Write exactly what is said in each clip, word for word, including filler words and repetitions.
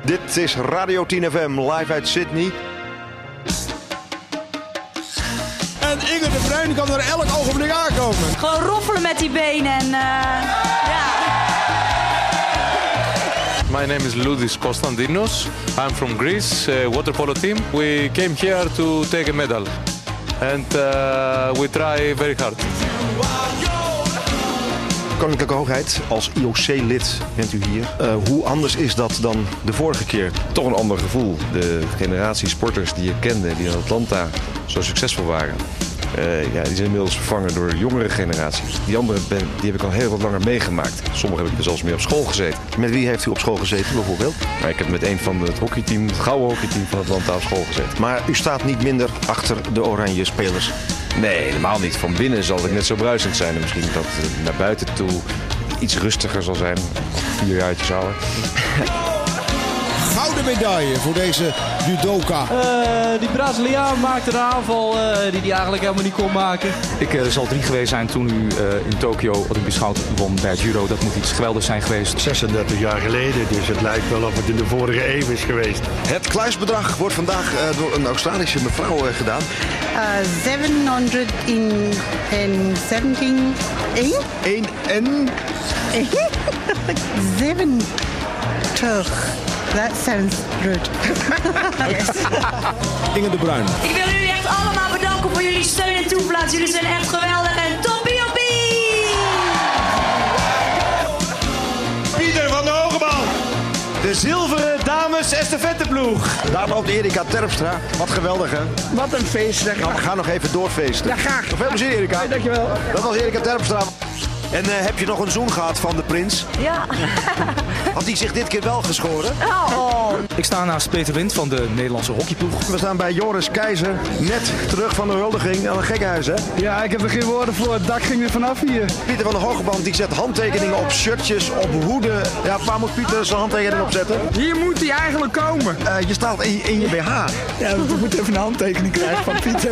Dit is Radio tien F M, live uit Sydney. En Inge de Bruin kan er elk ogenblik aankomen. Gewoon roffelen met die benen en uh, ja. My name is Ludis Konstantinos. I'm from Greece, uh, water polo team. We came here to take a medal. And uh, we try very hard. Koninklijke Hoogheid, als I O C-lid bent u hier. Uh, hoe anders is dat dan de vorige keer? Toch een ander gevoel. De generatie sporters die je kende, die in Atlanta zo succesvol waren, uh, ja, die zijn inmiddels vervangen door jongere generaties. Die andere ben, die heb ik al heel wat langer meegemaakt. Sommigen heb ik er zelfs mee op school gezeten. Met wie heeft u op school gezeten bijvoorbeeld? Maar ik heb met een van het hockeyteam, het gouden hockeyteam van Atlanta op school gezeten. Maar u staat niet minder achter de oranje spelers? Nee, helemaal niet. Van binnen zal ik net zo bruisend zijn. En misschien dat het naar buiten toe iets rustiger zal zijn. Vier jaartjes ouder. Gouden medaille voor deze judoka. Uh, die Braziliaan maakte een aanval uh, die hij eigenlijk helemaal niet kon maken. Ik uh, zal drie geweest zijn toen u uh, in Tokio Olympisch goud won bij het judo. Dat moet iets geweldigs zijn geweest. zesendertig jaar geleden, dus het lijkt wel of het in de vorige eeuw is geweest. Het kluisbedrag wordt vandaag uh, door een Australische mevrouw uh, gedaan. Uh, zevenhonderdzeventien. één en? Zeven. Terug. That sounds good. Yes. Inge de Bruin. Ik wil jullie echt allemaal bedanken voor jullie steun en toeplaats. Jullie zijn echt geweldig en toppie oppie! Pieter van de Hogebal. De zilveren dames estafetteploeg. Daar loopt Erika Terpstra. Wat geweldig, hè? Wat een feest. Nou, we gaan nog even doorfeesten. Ja, graag. Veel plezier, Erika. Nee, dankjewel. Dat was Erika Terpstra. En uh, heb je nog een zoen gehad van de prins? Ja. Had hij zich dit keer wel geschoren? Oh. Ik sta naast Peter Wind van de Nederlandse hockeyploeg. We staan bij Joris Keizer, net terug van de huldiging aan een gekkenhuis, hè? Ja, ik heb er geen woorden voor. Het dak ging er vanaf hier. Pieter van de Hogeband die zet handtekeningen op shirtjes, op hoeden. Ja, waar moet Pieter zijn handtekening op zetten? Hier moet hij eigenlijk komen. Uh, je staat in, in je B H. Ja, we moeten even een handtekening krijgen van Pieter.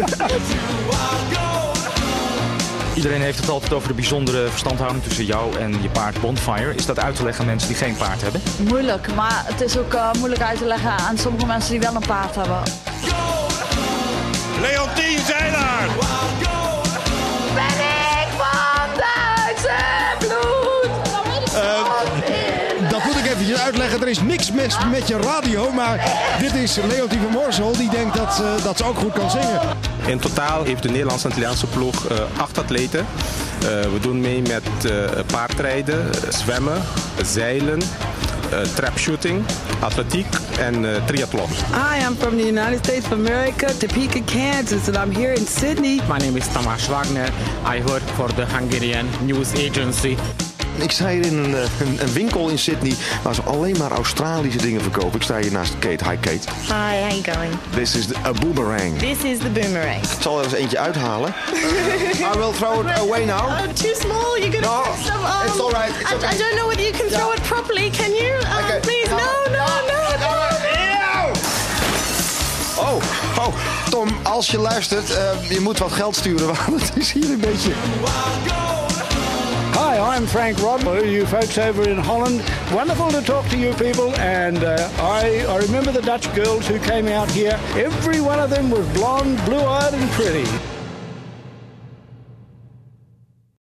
Iedereen heeft het altijd over de bijzondere verstandhouding tussen jou en je paard Bonfire. Is dat uit te leggen aan mensen die geen paard hebben? Moeilijk, maar het is ook uh, moeilijk uit te leggen aan sommige mensen die wel een paard hebben. Leontien Zeilaar. Ben ik van Duitse bloed? Uh, dat moet ik eventjes uitleggen. Er is niks mis met je radio, maar dit is Leontien van Moorsel. Die denkt dat, uh, dat ze ook goed kan zingen. In totaal heeft de Nederlandse Antilliaanse ploeg uh, acht atleten. Uh, we doen mee met uh, paardrijden, uh, zwemmen, zeilen, uh, trapshooting, atletiek en uh, triathlon. Hi, I'm from the United States of America, Topeka, Kansas, and I'm here in Sydney. My name is Tamás Wagner. I work for the Hungarian News Agency. Ik sta hier in een, een, een winkel in Sydney waar ze alleen maar Australische dingen verkopen. Ik sta hier naast Kate. Hi Kate. Hi, how you going? This is the, a boomerang. This is the boomerang. Ik zal er eens eentje uithalen. I will throw it away now. Oh, too small. You're gonna no, put some. Um, it's all right. It's I, okay. I don't know whether you can throw it properly. Can you? Um, okay. Please, no, no, no, no. no. Oh, oh, Tom, als je luistert, uh, je moet wat geld sturen, want het is hier een beetje... Hi, I'm Frank Rodwell, you folks over in Holland. Wonderful to talk to you people, and uh, I, I remember the Dutch girls who came out here. Every one of them was blonde, blue-eyed and pretty.